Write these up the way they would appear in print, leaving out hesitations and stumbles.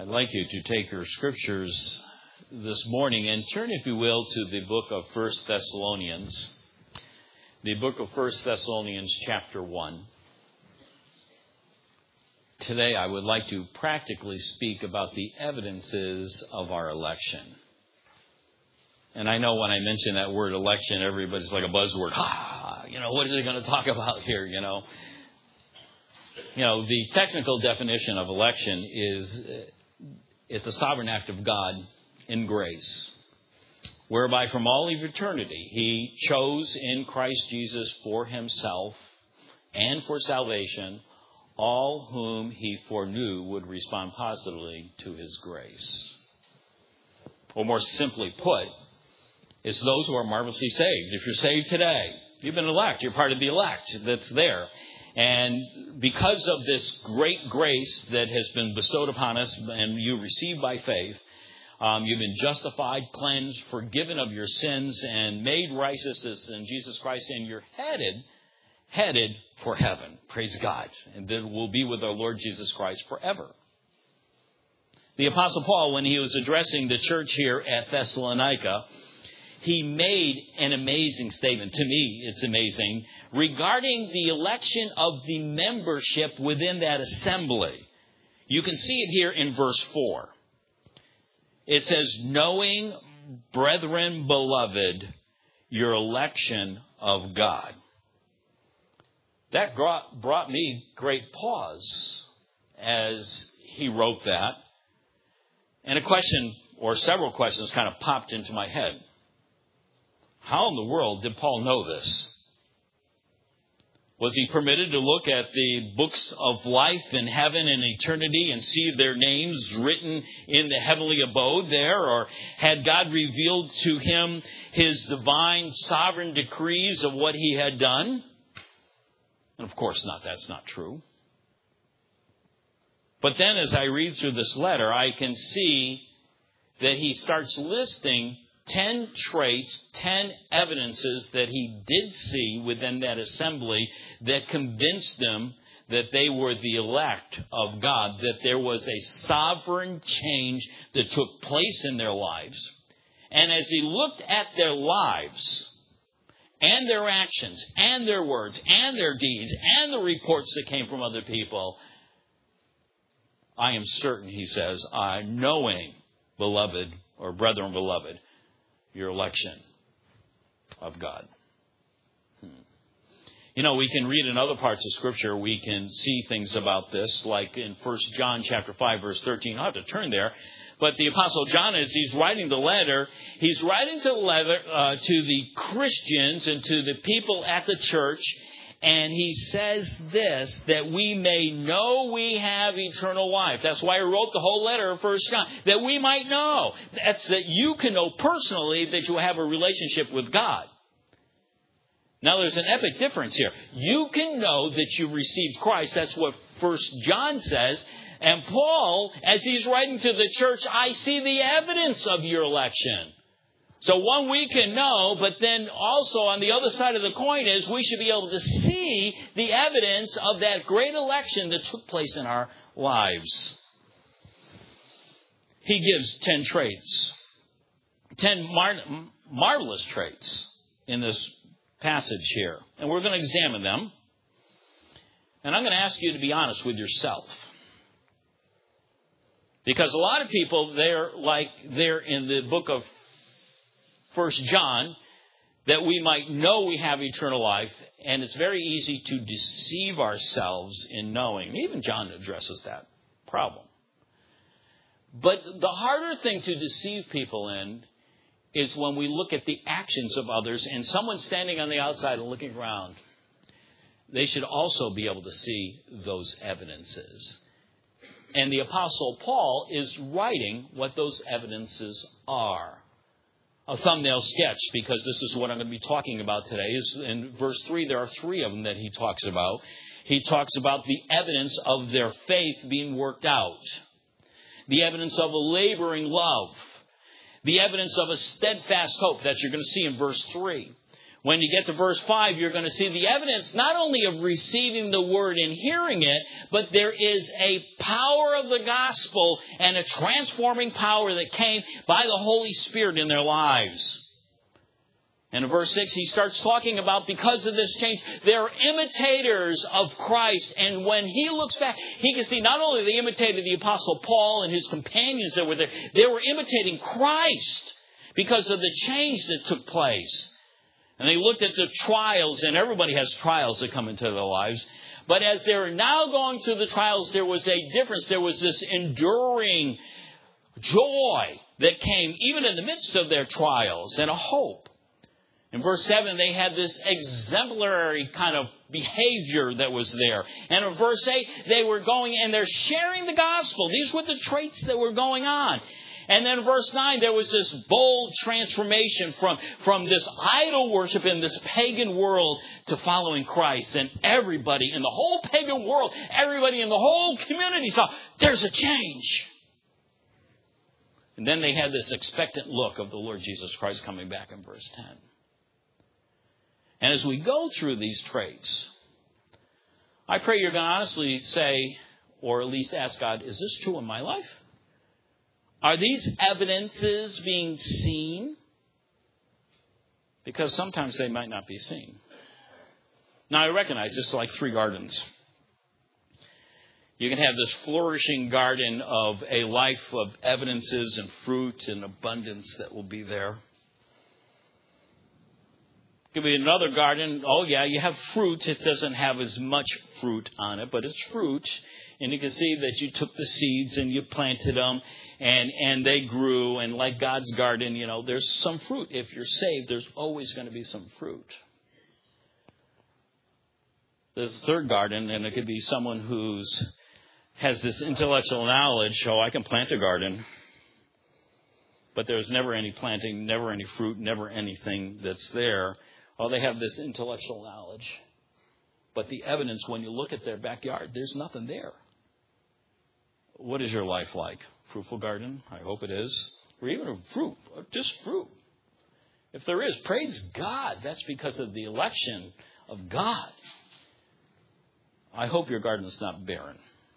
I'd like you to take your scriptures this morning and turn, if you will, to the book of 1 Thessalonians. The book of 1 Thessalonians chapter 1. Today I would like to practically speak about the evidences of our election. And I know when I mention that word election, everybody's like a buzzword. What are they going to talk about here, the technical definition of election is it's a sovereign act of God in grace, whereby from all of eternity He chose in Christ Jesus for Himself and for salvation all whom He foreknew would respond positively to His grace. Or more simply put, it's those who are marvelously saved. If you're saved today, you've been elect. You're part of the elect that's there. And because of this great grace that has been bestowed upon us and you receive by faith, you've been justified, cleansed, forgiven of your sins, and made righteous in Jesus Christ, and you're headed for heaven. Praise God. And then we'll be with our Lord Jesus Christ forever. The Apostle Paul, when he was addressing the church here at Thessalonica, he made an amazing statement. To me, it's amazing. Regarding the election of the membership within that assembly. You can see it here in verse 4. It says, knowing, brethren beloved, your election of God. That brought me great pause as he wrote that. And a question, or several questions, kind of popped into my head. How in the world did Paul know this? Was he permitted to look at the books of life in heaven and eternity and see their names written in the heavenly abode there? Or had God revealed to him His divine sovereign decrees of what He had done? And of course not. That's not true. But then as I read through this letter, I can see that he starts listing 10 traits, 10 evidences that he did see within that assembly that convinced them that they were the elect of God, that there was a sovereign change that took place in their lives. And as he looked at their lives and their actions and their words and their deeds and the reports that came from other people, I am certain, he says, knowing, beloved, or brethren beloved, your election of God. We can read in other parts of Scripture, we can see things about this, like in 1 John chapter 5, verse 13. I'll have to turn there. But the Apostle John, as he's writing the letter, he's writing to the Christians and to the people at the church. And he says this, that we may know we have eternal life. That's why he wrote the whole letter of 1 John, that we might know. That's that you can know personally that you have a relationship with God. Now there's an epic difference here. You can know that you received Christ. That's what 1 John says. And Paul, as he's writing to the church, I see the evidence of your election. So one we can know, but then also on the other side of the coin is we should be able to see the evidence of that great election that took place in our lives. He gives 10 traits, 10 marvelous traits in this passage here. And we're going to examine them. And I'm going to ask you to be honest with yourself. Because a lot of people, they're in the book of 1 John, that we might know we have eternal life, and it's very easy to deceive ourselves in knowing. Even John addresses that problem. But the harder thing to deceive people in is when we look at the actions of others, and someone standing on the outside and looking around, they should also be able to see those evidences. And the Apostle Paul is writing what those evidences are. A thumbnail sketch, because this is what I'm going to be talking about today, is in verse 3, there are 3 of them that he talks about. He talks about the evidence of their faith being worked out, the evidence of a laboring love, the evidence of a steadfast hope that you're going to see in verse 3. When you get to verse 5, you're going to see the evidence not only of receiving the word and hearing it, but there is a power of the gospel and a transforming power that came by the Holy Spirit in their lives. And in verse 6, he starts talking about because of this change, they're imitators of Christ. And when he looks back, he can see not only they imitated the Apostle Paul and his companions that were there, they were imitating Christ because of the change that took place. And they looked at the trials, and everybody has trials that come into their lives. But as they're now going through the trials, there was a difference. There was this enduring joy that came even in the midst of their trials, and a hope. In verse 7, they had this exemplary kind of behavior that was there. And in verse 8, they were going and they're sharing the gospel. These were the traits that were going on. And then in verse 9, there was this bold transformation from this idol worship in this pagan world to following Christ. And everybody in the whole pagan world, everybody in the whole community saw, there's a change. And then they had this expectant look of the Lord Jesus Christ coming back in verse 10. And as we go through these traits, I pray you're going to honestly say, or at least ask God, is this true in my life? Are these evidences being seen? Because sometimes they might not be seen. Now, I recognize this is like three gardens. You can have this flourishing garden of a life of evidences and fruit and abundance that will be there. Could be another garden. Oh, yeah, you have fruit. It doesn't have as much fruit on it, but it's fruit. And you can see that you took the seeds and you planted them and they grew. And like God's garden, you know, there's some fruit. If you're saved, there's always going to be some fruit. There's a third garden, and it could be someone who's has this intellectual knowledge. Oh, I can plant a garden. But there's never any planting, never any fruit, never anything that's there. Oh, they have this intellectual knowledge. But the evidence, when you look at their backyard, there's nothing there. What is your life like? Fruitful garden? I hope it is. Or even a fruit, just fruit. If there is, praise God. That's because of the election of God. I hope your garden is not barren.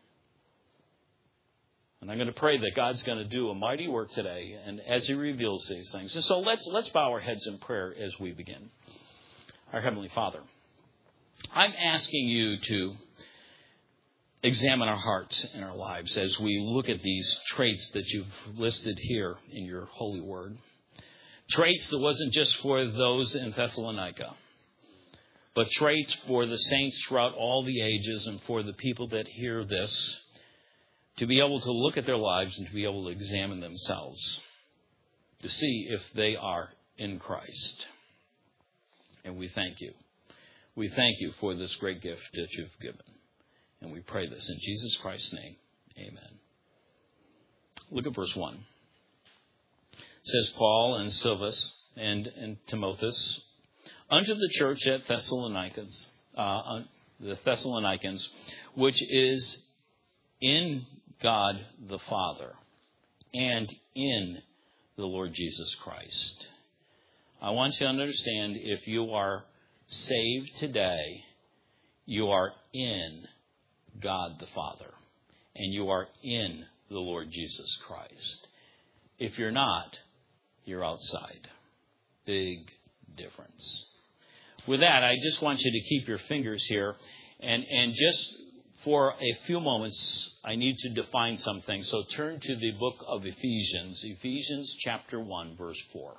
And I'm going to pray that God's going to do a mighty work today, and as He reveals these things. And so let's bow our heads in prayer as we begin. Our Heavenly Father, I'm asking you to examine our hearts and our lives as we look at these traits that you've listed here in your holy word. Traits that wasn't just for those in Thessalonica, but traits for the saints throughout all the ages and for the people that hear this, to be able to look at their lives and to be able to examine themselves, to see if they are in Christ. And we thank you. We thank you for this great gift that you've given. And we pray this in Jesus Christ's name. Amen. Look at verse 1. It says, Paul and Silvanus and Timotheus, unto the church at Thessalonians, the Thessalonians, which is in God the Father and in the Lord Jesus Christ. I want you to understand, if you are saved today, you are in God the Father and you are in the Lord Jesus Christ. If you're not, you're outside. Big difference. With that, I just want you to keep your fingers here and just for a few moments, I need to define something. So turn to the book of Ephesians, Ephesians chapter 1, verse 4.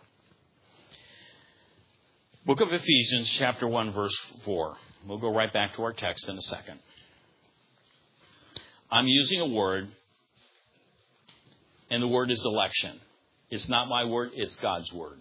Book of Ephesians, chapter 1, verse 4. We'll go right back to our text in a second. I'm using a word, and the word is election. It's not my word, it's God's word.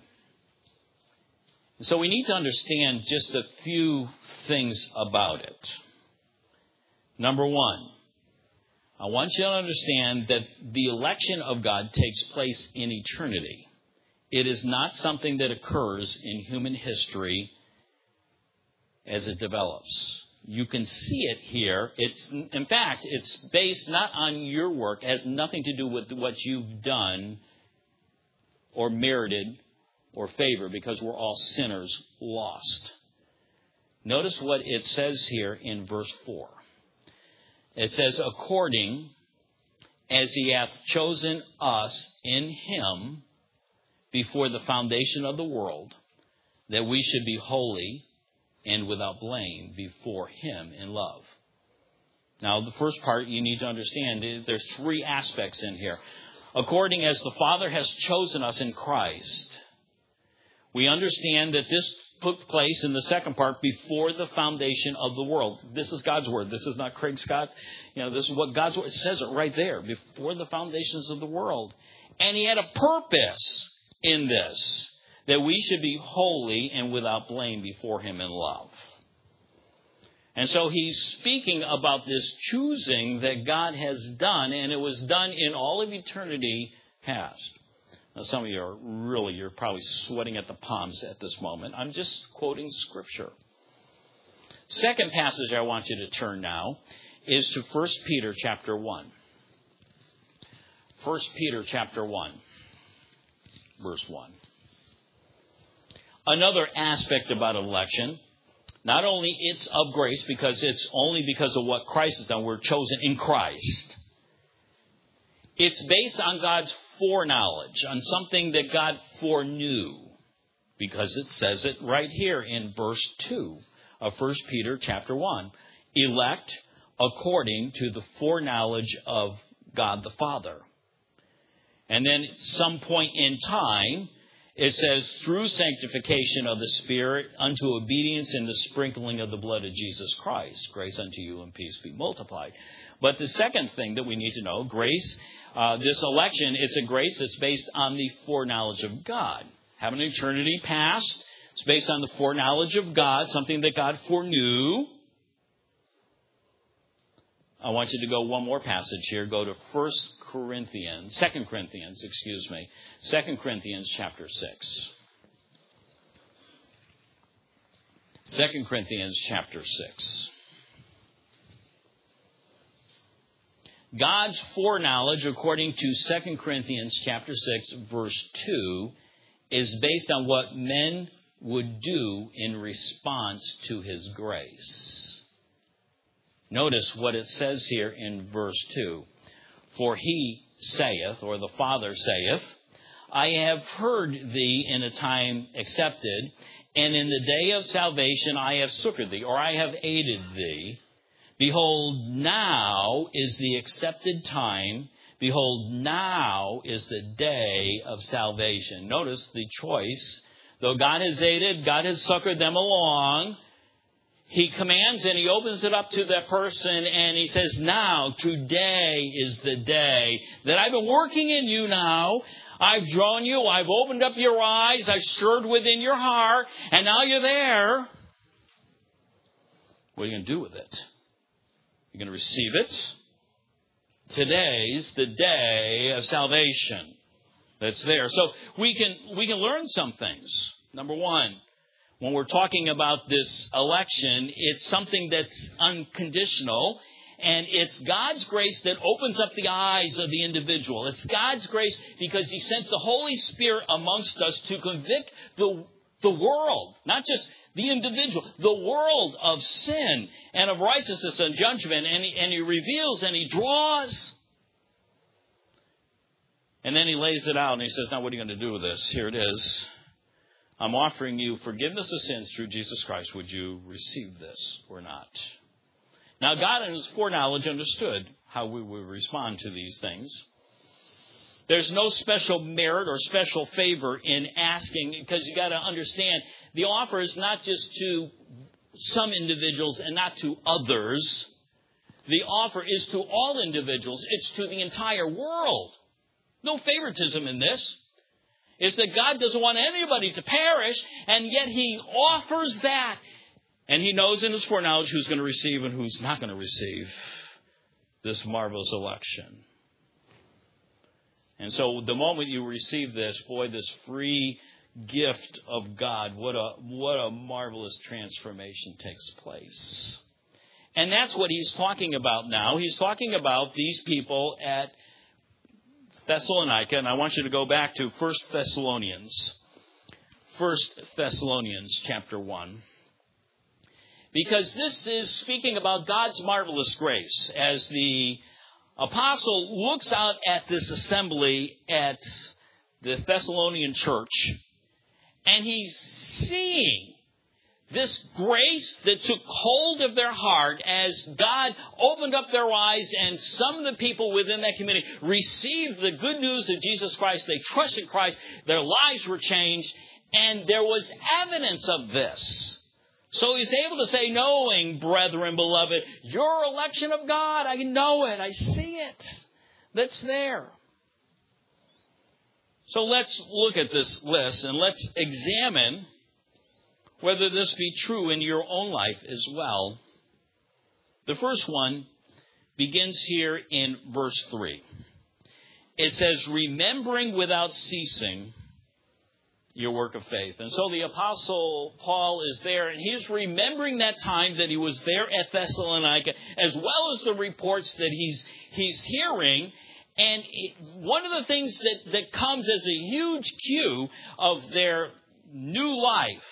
So we need to understand just a few things about it. Number one, I want you to understand that the election of God takes place in eternity. It is not something that occurs in human history as it develops. You can see it here. In fact, it's based not on your work. It has nothing to do with what you've done or merited or favor because we're all sinners lost. Notice what it says here in verse 4. It says, according as he hath chosen us in him before the foundation of the world, that we should be holy and without blame before him in love. Now, the first part you need to understand is there's three aspects in here. According as the Father has chosen us in Christ, we understand that this took place in the second part before the foundation of the world. This is God's word. This is not Craig Scott. This is what God's word. It says it right there, before the foundations of the world. And he had a purpose in this, that we should be holy and without blame before him in love. And so he's speaking about this choosing that God has done, and it was done in all of eternity past. Now, some of you you're probably sweating at the palms at this moment. I'm just quoting Scripture. Second passage I want you to turn now is to 1 Peter chapter 1. 1 Peter chapter 1, verse 1. Another aspect about election, not only it's of grace because it's only because of what Christ has done. We're chosen in Christ. It's based on God's foreknowledge, on something that God foreknew, because it says it right here in verse 2 of 1 Peter chapter 1. Elect according to the foreknowledge of God the Father. And then at some point in time, it says, through sanctification of the Spirit unto obedience and the sprinkling of the blood of Jesus Christ. Grace unto you and peace be multiplied. But the second thing that we need to know, grace, this election, it's a grace that's based on the foreknowledge of God. Having eternity past, it's based on the foreknowledge of God, something that God foreknew. I want you to go one more passage here. Go to 2 Corinthians chapter 6. 2 Corinthians chapter 6. God's foreknowledge, according to 2 Corinthians chapter 6, verse 2, is based on what men would do in response to his grace. Notice what it says here in verse 2. For he saith, or the Father saith, I have heard thee in a time accepted, and in the day of salvation I have succored thee, or I have aided thee. Behold, now is the accepted time. Behold, now is the day of salvation. Notice the choice. Though God has aided, God has succored them along, he commands and he opens it up to that person and he says, now, today is the day that I've been working in you now. I've drawn you. I've opened up your eyes. I've stirred within your heart. And now you're there. What are you going to do with it? You're going to receive it. Today's the day of salvation that's there. So we can learn some things. Number one, when we're talking about this election, it's something that's unconditional, and it's God's grace that opens up the eyes of the individual. It's God's grace because he sent the Holy Spirit amongst us to convict the world, not just the individual, the world of sin and of righteousness and judgment, and he reveals and he draws. And then he lays it out and he says, now what are you going to do with this? Here it is. I'm offering you forgiveness of sins through Jesus Christ. Would you receive this or not? Now, God in his foreknowledge understood how we would respond to these things. There's no special merit or special favor in asking, because you got to understand the offer is not just to some individuals and not to others. The offer is to all individuals. It's to the entire world. No favoritism in this. It's that God doesn't want anybody to perish, and yet he offers that. And he knows in his foreknowledge who's going to receive and who's not going to receive this marvelous election. And so the moment you receive this, boy, this free gift of God, what a marvelous transformation takes place. And that's what he's talking about now. He's talking about these people at Thessalonica, and I want you to go back to 1 Thessalonians. 1 Thessalonians chapter 1. Because this is speaking about God's marvelous grace as the apostle looks out at this assembly at the Thessalonian church, and he's seeing this grace that took hold of their heart as God opened up their eyes, and some of the people within that community received the good news of Jesus Christ. They trusted Christ. Their lives were changed, and there was evidence of this. So he's able to say, knowing, brethren, beloved, your election of God, I know it. I see it. That's there. So let's look at this list and let's examine whether this be true in your own life as well. The first one begins here in verse 3. It says, remembering without ceasing your work of faith. And so the Apostle Paul is there, and he's remembering that time that he was there at Thessalonica, as well as the reports that he's hearing. And one of the things that comes as a huge cue of their new life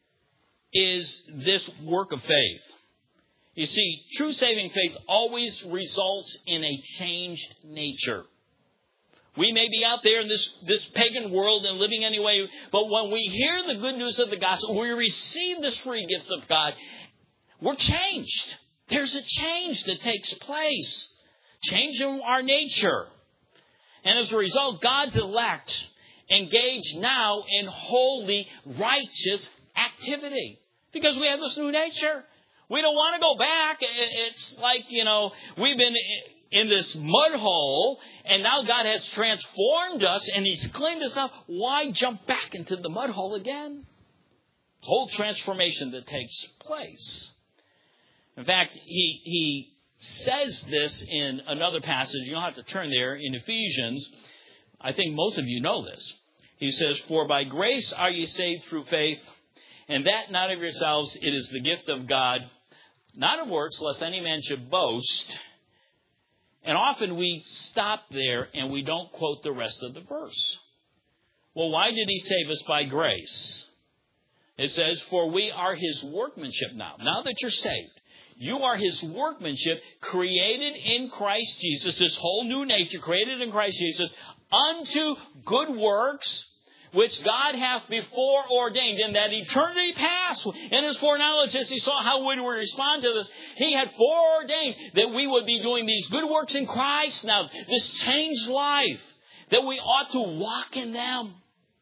is this work of faith. You see, true saving faith always results in a changed nature. We may be out there in this pagan world and living anyway, but when we hear the good news of the gospel, we receive this free gift of God, we're changed. There's a change that takes place. Change in our nature. And as a result, God's elect engage now in holy, righteous activity. Because we have this new nature. We don't want to go back. It's like, we've been in this mud hole, and now God has transformed us, and He's cleaned us up. Why jump back into the mud hole again? Whole transformation that takes place. In fact, he says this in another passage. You don't have to turn there. In Ephesians, I think most of you know this. He says, for by grace are ye saved through faith, and that not of yourselves, it is the gift of God, not of works, lest any man should boast. And often we stop there and we don't quote the rest of the verse. Well, why did He save us by grace? It says, for we are His workmanship now. Now that you're saved, you are His workmanship, created in Christ Jesus, this whole new nature created in Christ Jesus, unto good works, which God hath before ordained. In that eternity past, in His foreknowledge, as He saw how we would respond to this, He had foreordained that we would be doing these good works in Christ now, this changed life, that we ought to walk in them.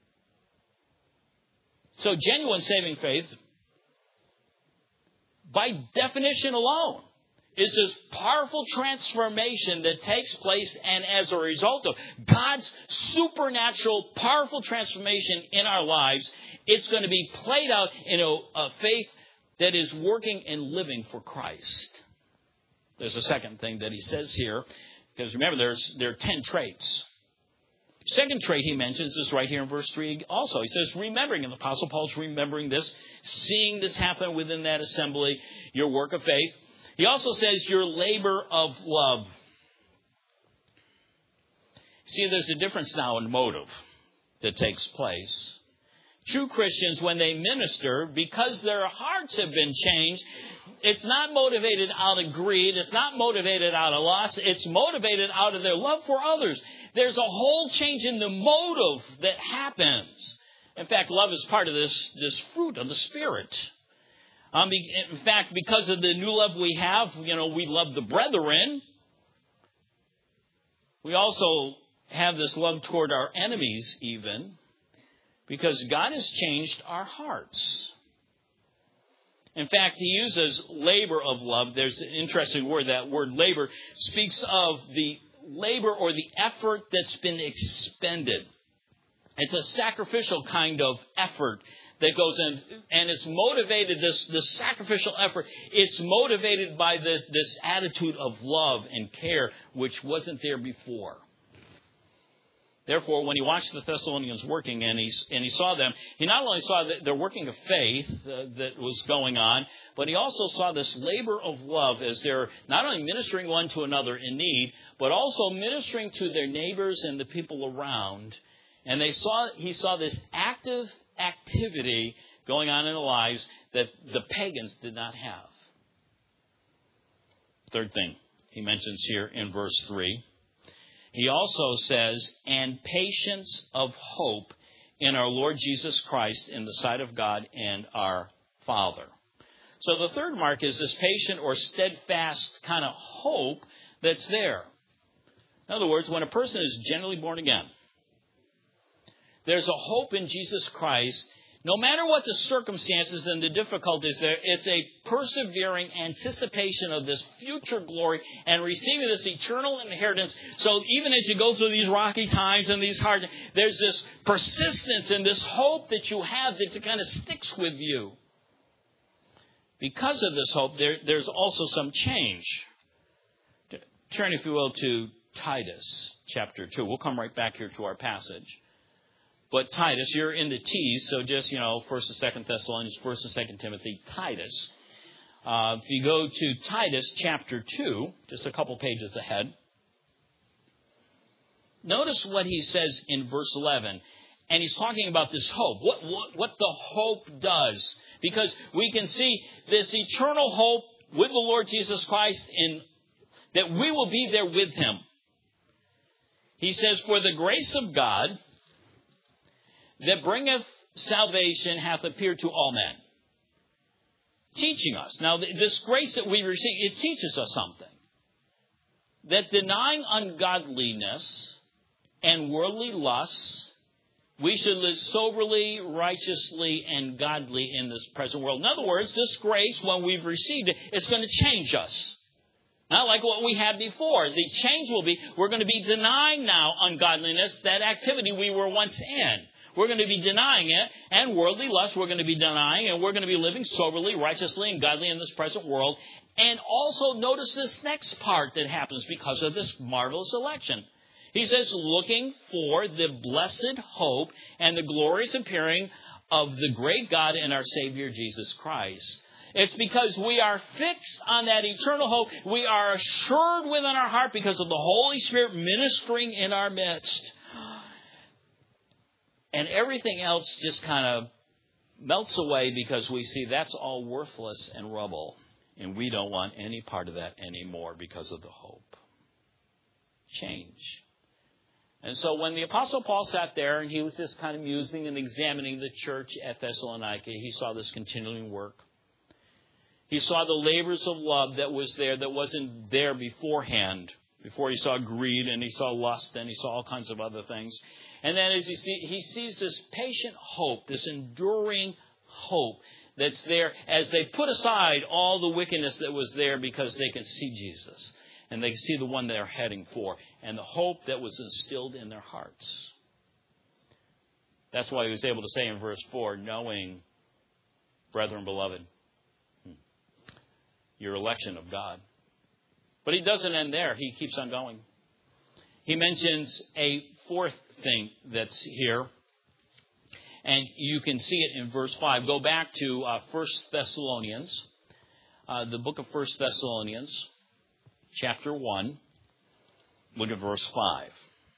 So genuine saving faith, by definition alone, is this powerful transformation that takes place, and as a result of God's supernatural, powerful transformation in our lives, it's going to be played out in a faith that is working and living for Christ. There's a second thing that he says here, because remember, there are 10 traits. Second trait he mentions is right here in verse 3 also. He says, remembering, and the Apostle Paul's remembering this, seeing this happen within that assembly, your work of faith. He also says your labor of love. See, there's a difference now in motive that takes place. True Christians, when they minister, because their hearts have been changed, it's not motivated out of greed. It's not motivated out of lust. It's motivated out of their love for others. There's a whole change in the motive that happens. In fact, love is part of this fruit of the Spirit. In fact, because of the new love we have, we love the brethren. We also have this love toward our enemies even, because God has changed our hearts. In fact, he uses labor of love. There's an interesting word. That word labor speaks of the labor or the effort that's been expended. It's a sacrificial kind of effort that goes in, and it's motivated, this sacrificial effort, it's motivated by this attitude of love and care, which wasn't there before. Therefore, when he watched the Thessalonians working and he saw them, he not only saw that their working of faith that was going on, but he also saw this labor of love as they're not only ministering one to another in need, but also ministering to their neighbors and the people around. And he saw this active activity going on in their lives that the pagans did not have. Third thing he mentions here in verse 3. He also says, and patience of hope in our Lord Jesus Christ in the sight of God and our Father. So the third mark is this patient or steadfast kind of hope that's there. In other words, when a person is genuinely born again, there's a hope in Jesus Christ. No matter what the circumstances and the difficulties there, it's a persevering anticipation of this future glory and receiving this eternal inheritance. So even as you go through these rocky times and these hard, there's this persistence and this hope that you have that kind of sticks with you. Because of this hope, there's also some change. Turn, if you will, to Titus chapter 2. We'll come right back here to our passage. But Titus, you're in the T's, so just, 1st and 2nd Thessalonians, 1st and 2nd Timothy, Titus. If you go to Titus chapter 2, just a couple pages ahead, notice what he says in verse 11. And he's talking about this hope, what the hope does. Because we can see this eternal hope with the Lord Jesus Christ in that we will be there with him. He says, for the grace of God that bringeth salvation hath appeared to all men. Teaching us. Now, this grace that we receive, it teaches us something. That denying ungodliness and worldly lusts, we should live soberly, righteously, and godly in this present world. In other words, this grace, when we've received it, it's going to change us. Not like what we had before. The change will be, we're going to be denying now ungodliness, that activity we were once in. We're going to be denying it, and worldly lust we're going to be denying, and we're going to be living soberly, righteously, and godly in this present world. And also notice this next part that happens because of this marvelous election. He says, looking for the blessed hope and the glorious appearing of the great God and our Savior Jesus Christ. It's because we are fixed on that eternal hope. We are assured within our heart because of the Holy Spirit ministering in our midst. And everything else just kind of melts away because we see that's all worthless and rubble. And we don't want any part of that anymore because of the hope. Change. And so when the Apostle Paul sat there and he was just kind of musing and examining the church at Thessalonica, he saw this continuing work. He saw the labors of love that was there that wasn't there beforehand. Before he saw greed and he saw lust and he saw all kinds of other things. And then as he sees this patient hope, this enduring hope that's there as they put aside all the wickedness that was there because they can see Jesus. And they can see the one they're heading for. And the hope that was instilled in their hearts. That's why he was able to say in verse 4, knowing, brethren, beloved, your election of God. But he doesn't end there. He keeps on going. He mentions a fourth thing that's here. And you can see it in verse 5. Go back to 1 Thessalonians. The book of 1 Thessalonians. Chapter 1, look at verse 5.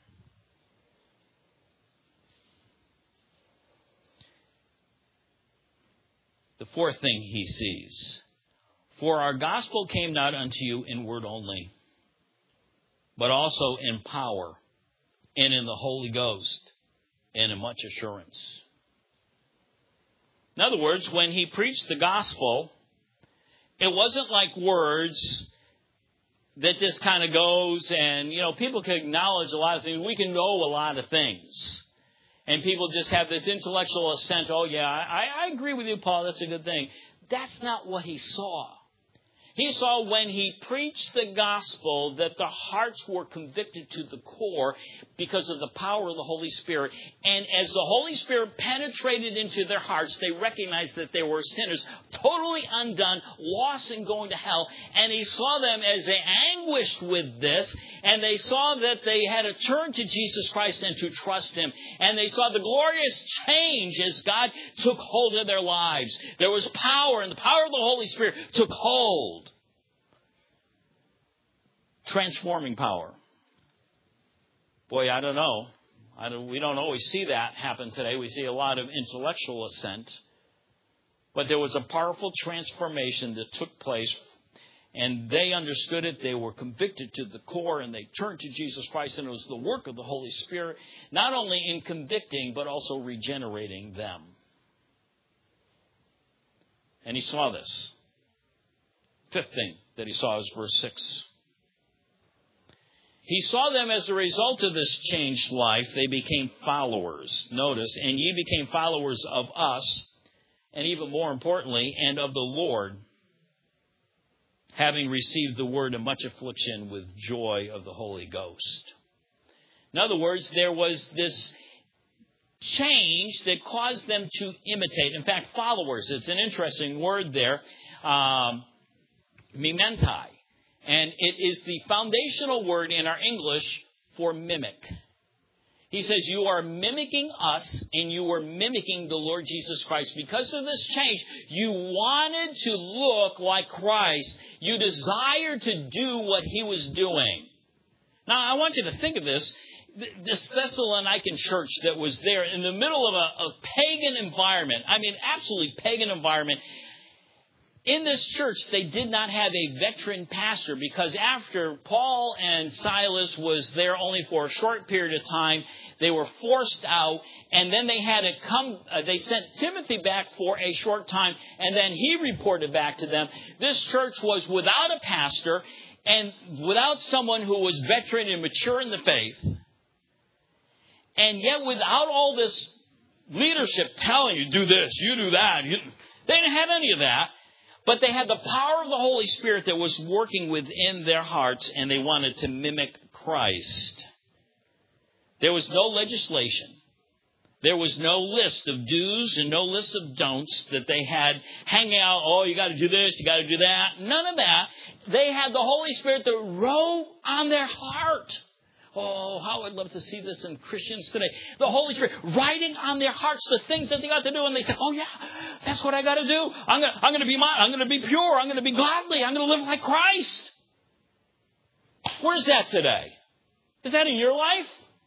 The fourth thing he sees. For our gospel came not unto you in word only, but also in power, and in the Holy Ghost, and in much assurance. In other words, when he preached the gospel, it wasn't like words that just kind of goes and, people can acknowledge a lot of things. We can know a lot of things. And people just have this intellectual assent. Oh, yeah, I agree with you, Paul. That's a good thing. That's not what he saw. He saw when he preached the gospel that the hearts were convicted to the core because of the power of the Holy Spirit. And as the Holy Spirit penetrated into their hearts, they recognized that they were sinners, totally undone, lost and going to hell. And he saw them as they anguished with this, and they saw that they had to turn to Jesus Christ and to trust him. And they saw the glorious change as God took hold of their lives. There was power, and the power of the Holy Spirit took hold. Transforming power. Boy, I don't know. We don't always see that happen today. We see a lot of intellectual assent. But there was a powerful transformation that took place, and they understood it. They were convicted to the core, and they turned to Jesus Christ, and it was the work of the Holy Spirit, not only in convicting, but also regenerating them. And he saw this. Fifth thing that he saw is verse 6. He saw them as a result of this changed life. They became followers. Notice, and ye became followers of us, and even more importantly, and of the Lord, having received the word in much affliction with joy of the Holy Ghost. In other words, there was this change that caused them to imitate. In fact, followers, it's an interesting word there, mimentai. And it is the foundational word in our English for mimic. He says, you are mimicking us, and you are mimicking the Lord Jesus Christ. Because of this change, you wanted to look like Christ. You desired to do what he was doing. Now, I want you to think of this. This Thessalonican church that was there in the middle of a pagan environment. I mean, absolutely pagan environment. In this church, they did not have a veteran pastor because after Paul and Silas was there only for a short period of time, they were forced out, and then they had to come. They sent Timothy back for a short time, and then he reported back to them. This church was without a pastor and without someone who was veteran and mature in the faith, and yet without all this leadership telling you, do this, you do that. They didn't have any of that. But they had the power of the Holy Spirit that was working within their hearts, and they wanted to mimic Christ. There was no legislation. There was no list of do's and no list of don'ts that they had hanging out. Oh, you got to do this, you got to do that. None of that. They had the Holy Spirit that wrote on their heart. Oh, how I'd love to see this in Christians today. The Holy Spirit writing on their hearts the things that they got to do. And they say, oh yeah, that's what I got to do. I'm going to be pure. I'm going to be godly. I'm going to live like Christ. Where's that today? Is that in your life?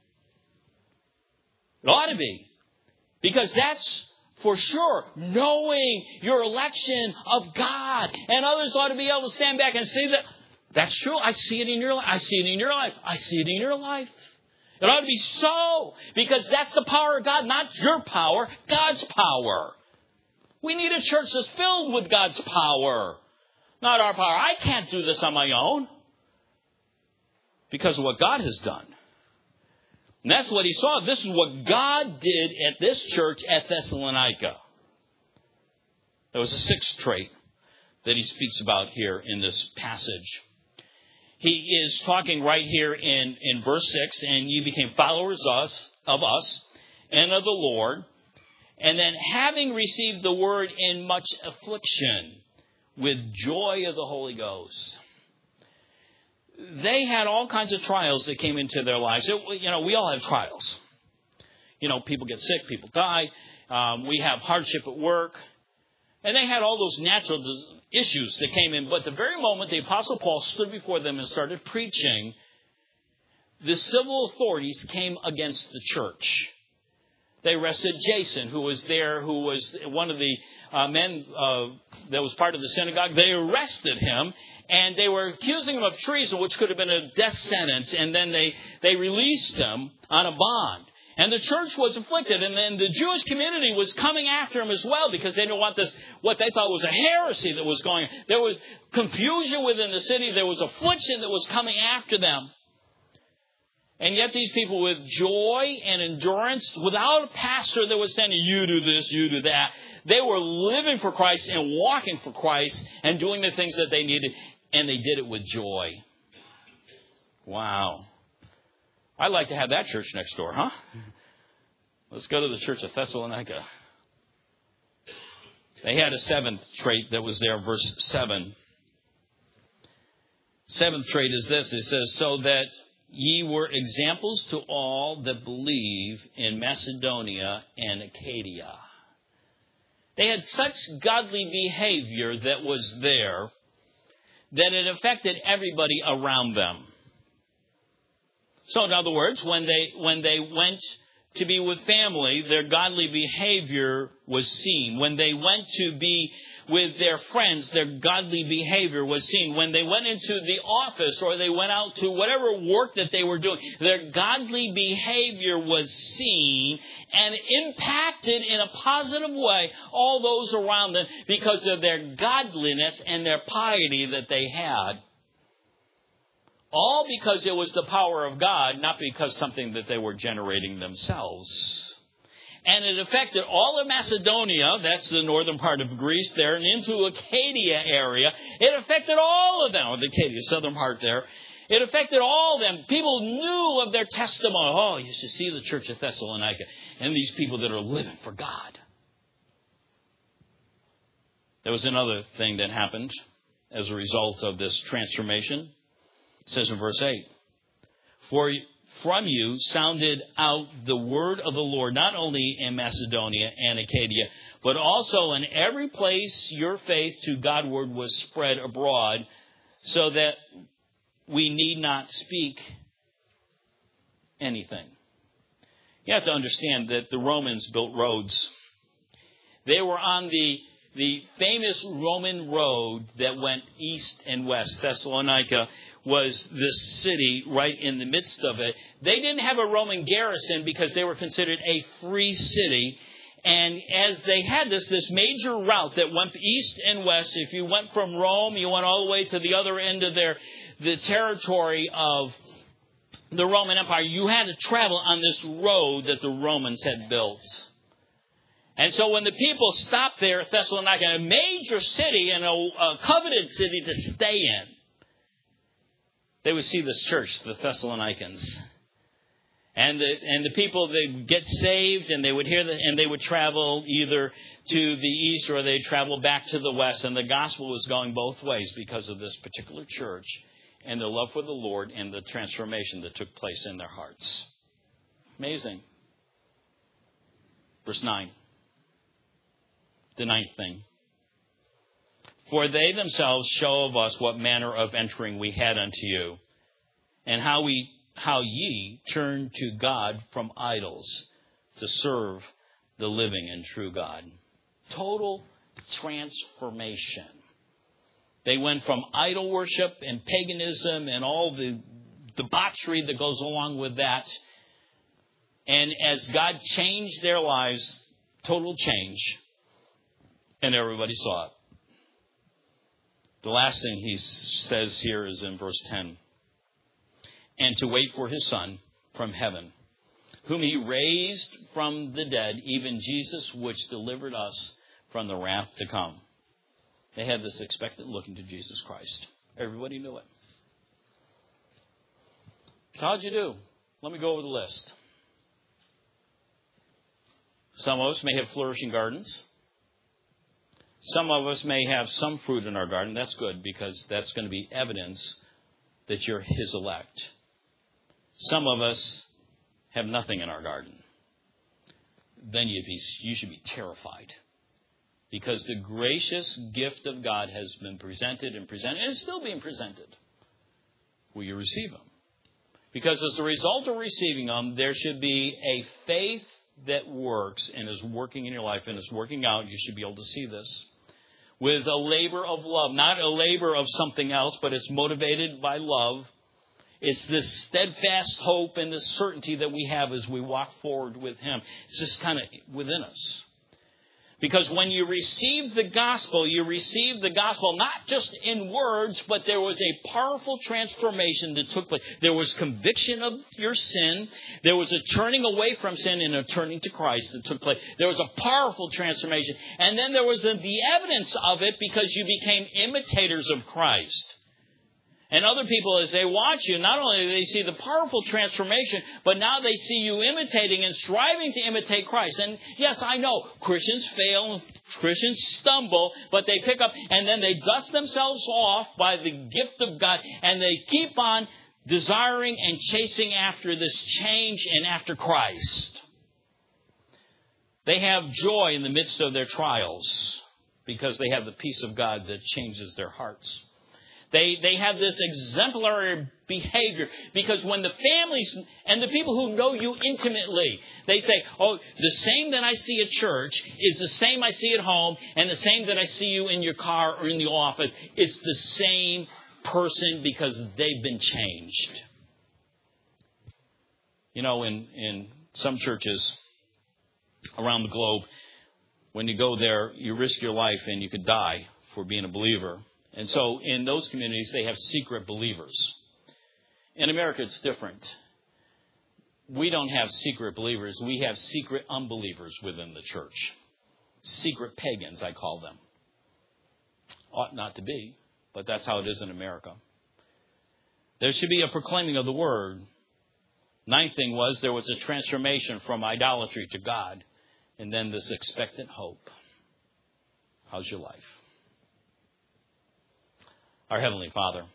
It ought to be. Because that's for sure knowing your election of God. And others ought to be able to stand back and say that. That's true. I see it in your life. I see it in your life. I see it in your life. It ought to be so. Because that's the power of God, not your power, God's power. We need a church that's filled with God's power, not our power. I can't do this on my own because of what God has done. And that's what he saw. This is what God did at this church at Thessalonica. There was a sixth trait that he speaks about here in this passage. He is talking right here in verse 6, and you became followers of us and of the Lord. And then having received the word in much affliction with joy of the Holy Ghost. They had all kinds of trials that came into their lives. We all have trials. People get sick, people die. We have hardship at work. And they had all those natural issues that came in. But the very moment the Apostle Paul stood before them and started preaching, the civil authorities came against the church. They arrested Jason, who was there, who was one of the men that was part of the synagogue. They arrested him, and they were accusing him of treason, which could have been a death sentence. And then they released him on a bond. And the church was afflicted, and then the Jewish community was coming after him as well because they didn't want this, what they thought was a heresy that was going on. There was confusion within the city. There was affliction that was coming after them. And yet these people with joy and endurance, without a pastor that was saying, you do this, you do that. They were living for Christ and walking for Christ and doing the things that they needed, and they did it with joy. Wow. I'd like to have that church next door, huh? Let's go to the church of Thessalonica. They had a seventh trait that was there, verse 7. Seventh trait is this. It says, so that ye were examples to all that believe in Macedonia and Achaia. They had such godly behavior that was there that it affected everybody around them. So in other words, when they went to be with family, their godly behavior was seen. When they went to be with their friends, their godly behavior was seen. When they went into the office or they went out to whatever work that they were doing, their godly behavior was seen and impacted in a positive way all those around them because of their godliness and their piety that they had. All because it was the power of God, not because something that they were generating themselves. And it affected all of Macedonia, that's the northern part of Greece there, and into Achaia area. It affected all of them, or the Achaia, southern part there. It affected all of them. People knew of their testimony. Oh, you should see the church at Thessalonica and these people that are living for God. There was another thing that happened as a result of this transformation. It says in verse 8, "For from you sounded out the word of the Lord, not only in Macedonia and Achaia, but also in every place your faith to Godward was spread abroad, so that we need not speak anything." You have to understand that the Romans built roads. They were on the famous Roman road that went east and west. Thessalonica was this city right in the midst of it. They didn't have a Roman garrison because they were considered a free city. And as they had this major route that went east and west, if you went from Rome, you went all the way to the other end of the territory of the Roman Empire. You had to travel on this road that the Romans had built. And so when the people stopped there at Thessalonica, a major city and a coveted city to stay in, they would see this church, the Thessalonians. And the people, they would get saved and they would hear and they would travel either to the east or they'd travel back to the west. And the gospel was going both ways because of this particular church and the love for the Lord and the transformation that took place in their hearts. Amazing. Verse 9. The ninth thing. "For they themselves show of us what manner of entering we had unto you, and how ye turned to God from idols to serve the living and true God." Total transformation. They went from idol worship and paganism and all the debauchery that goes along with that. And as God changed their lives, total change, and everybody saw it. The last thing he says here is in verse 10. "And to wait for his Son from heaven, whom he raised from the dead, even Jesus, which delivered us from the wrath to come." They had this expectant look into Jesus Christ. Everybody knew it. How'd you do? Let me go over the list. Some of us may have flourishing gardens. Some of us may have some fruit in our garden. That's good because that's going to be evidence that you're his elect. Some of us have nothing in our garden. Then you should be terrified because the gracious gift of God has been presented and is still being presented. Will you receive them? Because as a result of receiving them, there should be a faith that works and is working in your life and is working out. You should be able to see this. With a labor of love, not a labor of something else, but it's motivated by love. It's this steadfast hope and this certainty that we have as we walk forward with him. It's just kind of within us. Because when you receive the gospel not just in words, but there was a powerful transformation that took place. There was conviction of your sin. There was a turning away from sin and a turning to Christ that took place. There was a powerful transformation. And then there was the evidence of it because you became imitators of Christ. And other people, as they watch you, not only do they see the powerful transformation, but now they see you imitating and striving to imitate Christ. And yes, I know Christians fail, Christians stumble, but they pick up and then they dust themselves off by the gift of God. And they keep on desiring and chasing after this change and after Christ. They have joy in the midst of their trials because they have the peace of God that changes their hearts. They have this exemplary behavior because when the families and the people who know you intimately, they say, oh, the same that I see at church is the same I see at home, and the same that I see you in your car or in the office. It's the same person because they've been changed. You know, in some churches around the globe, when you go there, you risk your life and you could die for being a believer. And so in those communities, they have secret believers. In America, it's different. We don't have secret believers. We have secret unbelievers within the church. Secret pagans, I call them. Ought not to be, but that's how it is in America. There should be a proclaiming of the word. Ninth thing was there was a transformation from idolatry to God. And then this expectant hope. How's your life? Our Heavenly Father,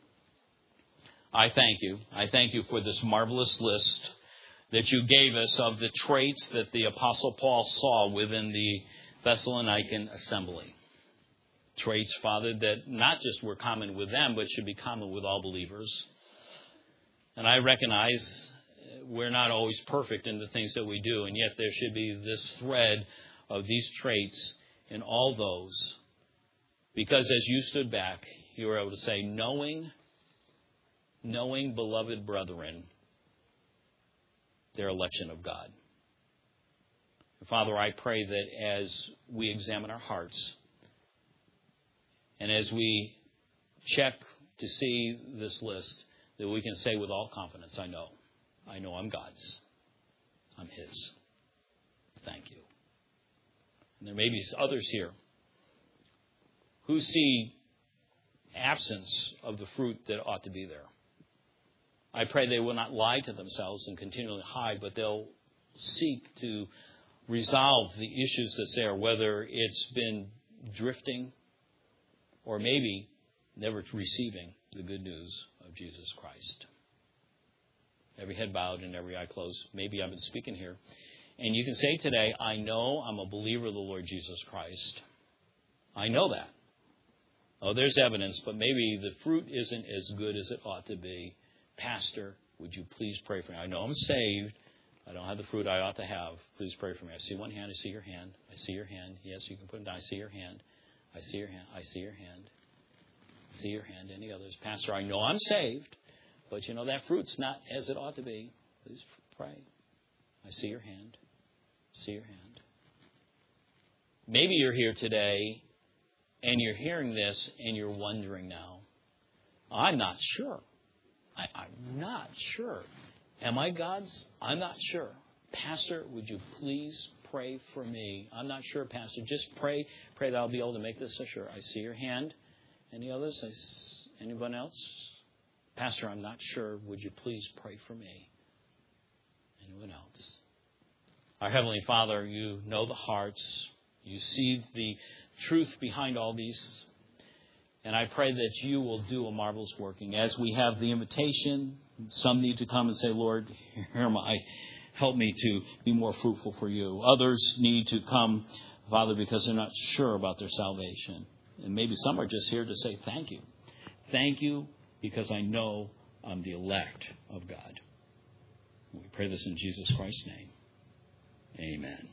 I thank you. I thank you for this marvelous list that you gave us of the traits that the Apostle Paul saw within the Thessalonican assembly. Traits, Father, that not just were common with them, but should be common with all believers. And I recognize we're not always perfect in the things that we do, and yet there should be this thread of these traits in all those. Because as you stood back, you were able to say, knowing, beloved brethren, their election of God. And Father, I pray that as we examine our hearts, and as we check to see this list, that we can say with all confidence, I know I'm God's. I'm His. Thank you. And there may be others here who see absence of the fruit that ought to be there. I pray they will not lie to themselves and continually hide, but they'll seek to resolve the issues that's there, whether it's been drifting or maybe never receiving the good news of Jesus Christ. Every head bowed and every eye closed. Maybe I've been speaking here. And you can say today, I know I'm a believer of the Lord Jesus Christ. I know that. Oh, there's evidence, but maybe the fruit isn't as good as it ought to be. Pastor, would you please pray for me? I know I'm saved. I don't have the fruit I ought to have. Please pray for me. I see one hand. I see your hand. I see your hand. Yes, you can put it down. I see your hand. I see your hand. I see your hand. I see your hand. Any others? Pastor, I know I'm saved, but you know that fruit's not as it ought to be. Please pray. I see your hand. I see your hand. Maybe you're here today and you're hearing this and you're wondering now, I'm not sure. I'm not sure. Am I God's? I'm not sure. Pastor, would you please pray for me? I'm not sure, Pastor. Just pray. Pray that I'll be able to make this so sure. I see your hand. Any others? Anyone else? Pastor, I'm not sure. Would you please pray for me? Anyone else? Our Heavenly Father, you know the hearts. You see the truth behind all these. And I pray that you will do a marvelous working. As we have the invitation, some need to come and say, Lord, here am I. Help me to be more fruitful for you. Others need to come, Father, because they're not sure about their salvation. And maybe some are just here to say thank you. Thank you because I know I'm the elect of God. We pray this in Jesus Christ's name. Amen.